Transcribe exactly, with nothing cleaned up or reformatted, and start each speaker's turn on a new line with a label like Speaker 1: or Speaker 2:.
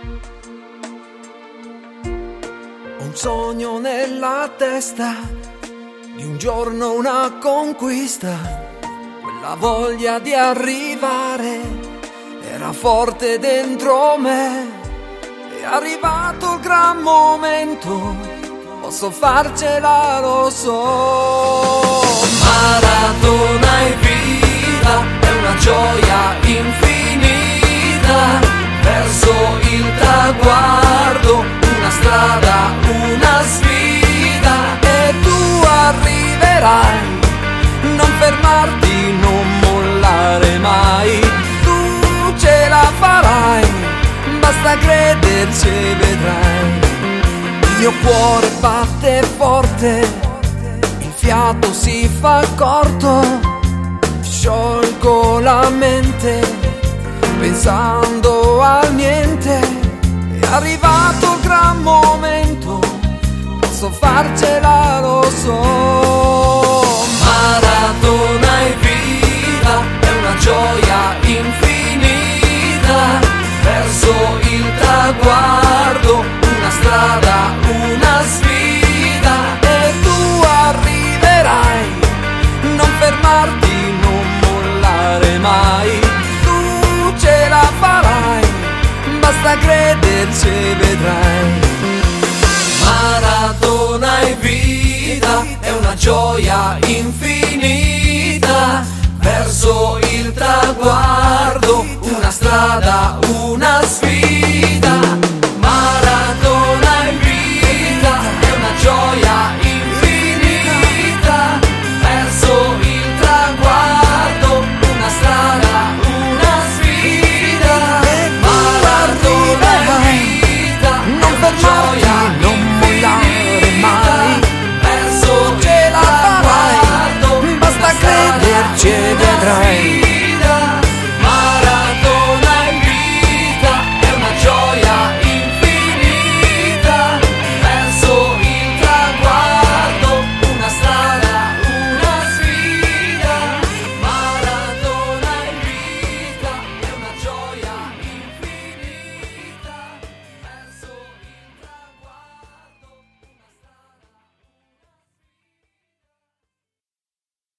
Speaker 1: Un sogno nella testa, di un giorno una conquista, quella voglia di arrivare era forte dentro me. È arrivato il gran momento, posso farcela, lo so. Maratona e vita, è una gioia infinita, verso il traguardo, una strada, una sfida, e tu arriverai, non fermarti, non mollare mai, tu ce la farai, basta crederci e vedrai. Il mio cuore batte forte, il fiato si fa corto, sciolgo la mente pensando al niente. È arrivato il gran momento, posso farcela, lo so. Maratona e vita, è una gioia infinita, verso il traguardo, una strada, una sfida, e tu arriverai, non fermarti, non mollare mai, tu ce la farai, basta crederci e vedrai. Maratona e vita, è una gioia infinita, verso il traguardo, una strada, una sfida.